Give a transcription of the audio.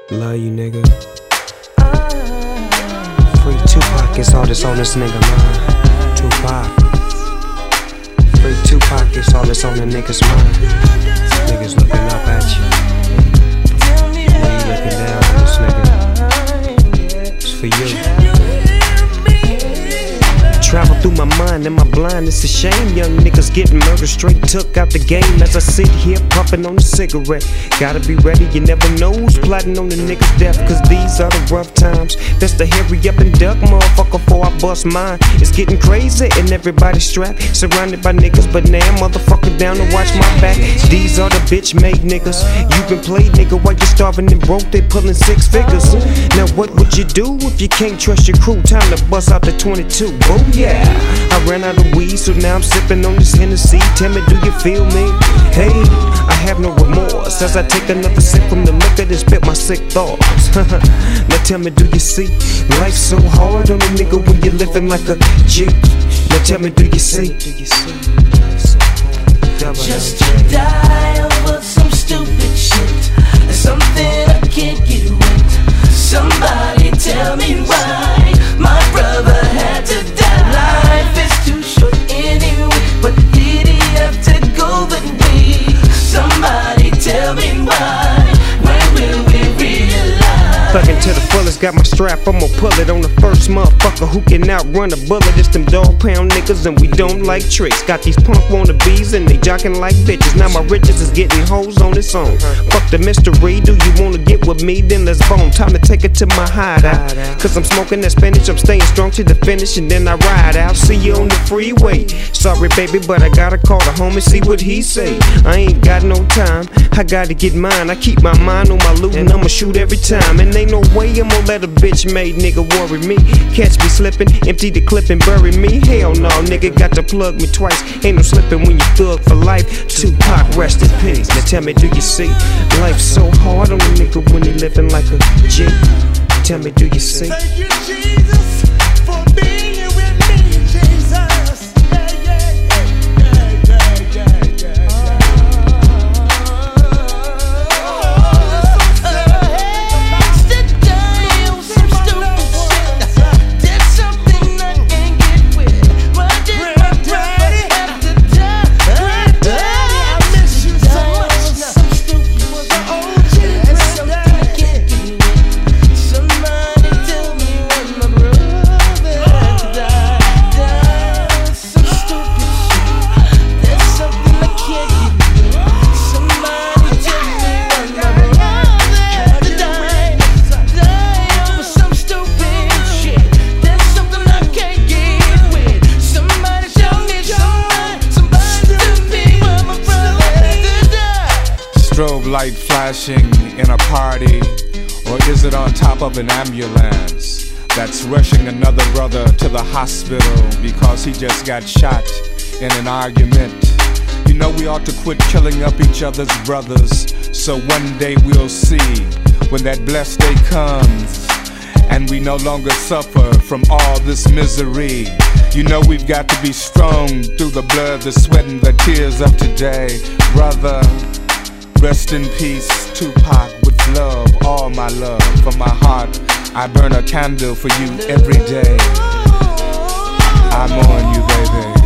Love you, nigga. Free Tupac, it's all that's on this nigga mind. Tupac. Free Tupac, it's all that's on the nigga's mind. Niggas looking up at you. When you looking down on this nigga, it's for you. Travel through my mind and my blind, it's a shame. Young niggas getting murdered, straight took out the game. As I sit here puffing on a cigarette, gotta be ready, you never know who's plotting on the niggas' death. Cause these are the rough times. That's the hurry up and duck, motherfucker, before I bust mine. It's getting crazy and everybody's strapped, surrounded by niggas, but now motherfucker down to watch my back. These are the bitch made niggas. You been played, nigga, while you starving and broke, they pulling 6 figures. Now what would you do if you can't trust your crew? Time to bust out the 22, boom. Yeah, I ran out of weed, so now I'm sipping on this Hennessy. Tell me, do you feel me? Hey, I have no remorse as I take another sip from the liquor that spit my sick thoughts. Now tell me, do you see? Life's so hard on a nigga when you're living like a G. Now tell me, do you see? Just to die over some stupid shit, something I can't get right. Somebody tell me why my brother had to die. Life is too short anyway, but did he have to go that way? Somebody tell me why. When will we realize? Thuggin' to the fullest, got my strap, I'ma pull it on the first motherfucker who can outrun a bullet. It's them dog pound niggas and we don't like tricks. Got these punk wannabes and they jockin' like bitches. Now my riches is getting hoes on its own. Fuck the mystery, do you wanna get with me? Then let's bone. Time to take it to my hideout, cause I'm smoking that spinach, I'm staying strong to the finish and then I ride out. See you on the freeway. Sorry baby, but I gotta call the homie, see what he say. I ain't got no time, I gotta get mine. I keep my mind on my loot and I'ma shoot every time. And ain't no way I'm gonna let a bitch made nigga worry me. Catch me slipping, empty the clip and bury me. Hell no, nigga got to plug me twice. Ain't no slipping when you thug for life. Tupac, rest in peace. Now tell me, do you see? Life's so hard on a nigga when he living like a G. Tell me, do you see? Thank you, Jesus, for being with me, Jesus. Strobe light flashing in a party, or is it on top of an ambulance that's rushing another brother to the hospital because he just got shot in an argument? You know we ought to quit killing up each other's brothers, so one day we'll see when that blessed day comes and we no longer suffer from all this misery. You know we've got to be strong through the blood, the sweat and the tears of today. Brother, rest in peace, Tupac, with love, all my love. From my heart, I burn a candle for you every day. I mourn you, baby.